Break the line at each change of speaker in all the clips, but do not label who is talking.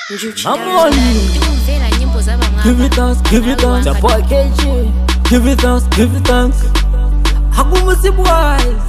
Give it thanks, give it thanks. The boy KG. Give it thanks, give it thanks. Hagumusi boys.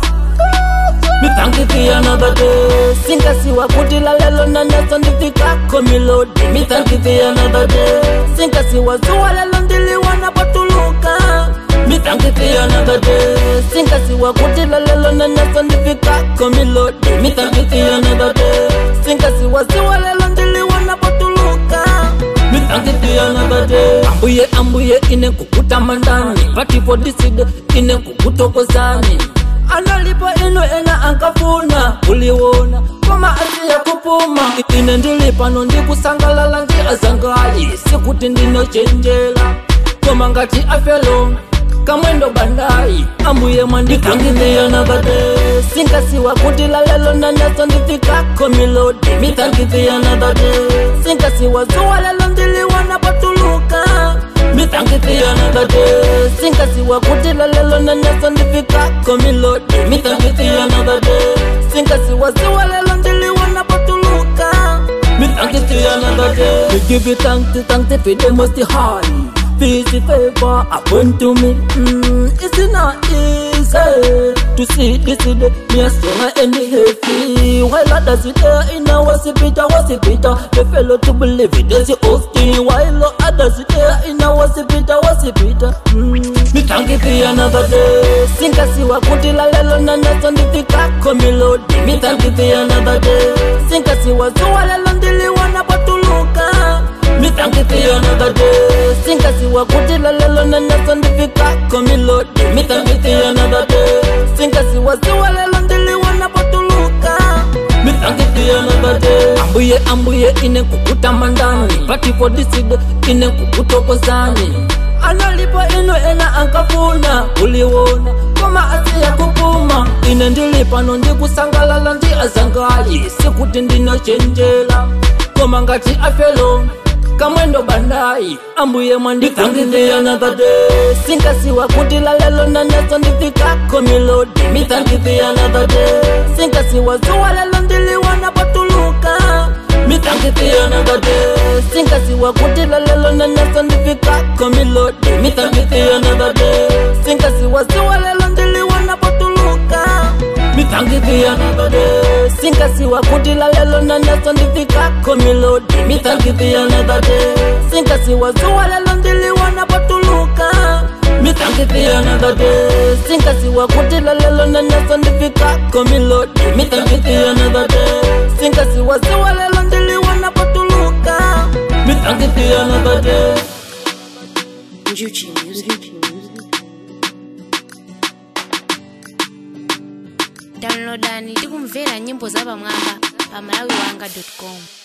Me thank you for another day. Singa siwa kutila lelo na nasa nifika komilodi. Me thank you for another day. Singa siwa zuwa lelo ndili wana patuluka. Me thank you for another day. Singa siwa kutila lelo na nasa nifika komilodi. Me thank you for another day. Singa siwa zuwa lelo ndili wana patuluka. Me thank you for another day. Ambuye ine kukuta mandani. Party for this day ine kukutokozani. Analipa ino ena ankafuna uliwona koma ati ya kupuma ine ndilipa no ndikusangala ndi azangali sikuti ndino chenjela koma ngati afelo kamwendo bandai ambuye mandikangile another day sinkasiwa kutila lelo na nasa ndifika komilodi me thank you for another day sinkasiwa zuwa lelo ndiliwana patuluka me thank you for another day sinkasiwa kutila lelo na nasa ndifika komilodi me thank you for another day sinkasiwa zuwa lelo ndiliwana patuluka me thank you for another day we give you thanks for the most high peace favor upon to me it's not easy to see this day me a stronger and heavy while others it in our was bitter the fellow to believe it there's your hosting while others it in our was bitter me thank you for another day sinkasiwa kutila lelo na nasa ndifika komilodi me thank you for another day sinkasiwa zuwa lelo ndiliwana patuluka me thank you for another day sinkasiwa kutila lelo na nasa ndifika komilodi me thank you for another day sinkasiwa zuwa lelo ndiliwana patuluka me thank you for another day ambuye ine kukuta mandani party for this day ine kukutokozani analipa ino ena ankafuna uliwona koma ati ya kupuma ine ndilipa no ndikusangala ndi azangali sikuti ndino chenjela koma ngati afelo kamwendo bandai ambuye mandikangile another day sinkasiwa kutila lelo na nasa ndifika komilodi me thank you for another day sinkasiwa zuwa lelo ndiliwana patuluka me thank you for another day sinkasiwa kutila lelo na nasa ndifika komilodi me thank you for another day sinkasiwa zuwa lelo ndiliwana patuluka me thank you for another day sinkasiwa kutila lelo na nasa ndifika komilodi me thank you for another day sinkasiwa zuwa lelo ndiliwana patuluka me thank you for another day sinkasiwa kutila lelo na nasa ndifika komilodi me thank you for another day sinkasiwa zuwa lelo ndiliwana patuluka me thank you for another day
Njuchi Music. Downloadani tikumvera nyimbo za pamwamba pa malawiwanga.com.